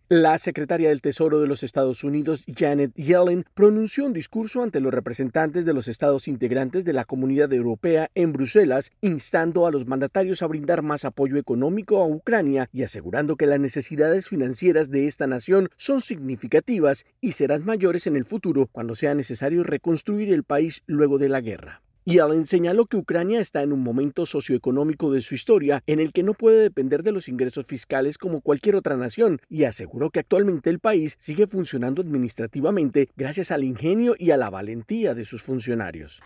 La secretaria del Tesoro de los Estados Unidos, Janet Yellen, pronunció un discurso ante los representantes de los estados integrantes de la Comunidad Europea en Bruselas, instando a los mandatarios a brindar más apoyo económico a Ucrania y asegurando que las necesidades financieras de esta nación son significativas y serán mayores en el futuro cuando sea necesario reconstruir el país luego de la guerra. Yellen señaló que Ucrania está en un momento socioeconómico de su historia en el que no puede depender de los ingresos fiscales como cualquier otra nación y aseguró que actualmente el país sigue funcionando administrativamente gracias al ingenio y a la valentía de sus funcionarios.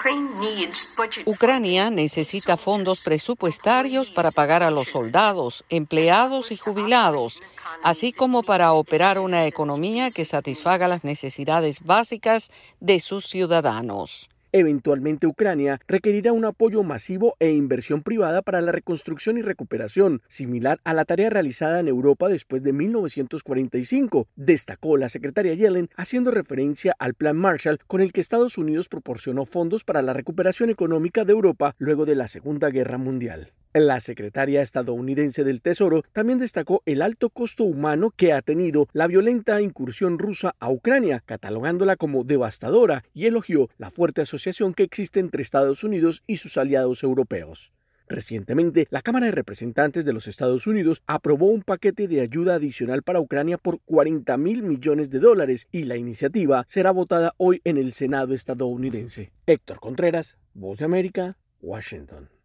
Ucrania necesita fondos presupuestarios para pagar a los soldados, empleados y jubilados, así como para operar una economía que satisfaga las necesidades básicas de sus ciudadanos. Eventualmente, Ucrania requerirá un apoyo masivo e inversión privada para la reconstrucción y recuperación, similar a la tarea realizada en Europa después de 1945, destacó la secretaria Yellen, haciendo referencia al Plan Marshall con el que Estados Unidos proporcionó fondos para la recuperación económica de Europa luego de la Segunda Guerra Mundial. La secretaria estadounidense del Tesoro también destacó el alto costo humano que ha tenido la violenta incursión rusa a Ucrania, catalogándola como devastadora, y elogió la fuerte asociación que existe entre Estados Unidos y sus aliados europeos. Recientemente, la Cámara de Representantes de los Estados Unidos aprobó un paquete de ayuda adicional para Ucrania por $40.000 millones y la iniciativa será votada hoy en el Senado estadounidense. Héctor Contreras, Voz de América, Washington.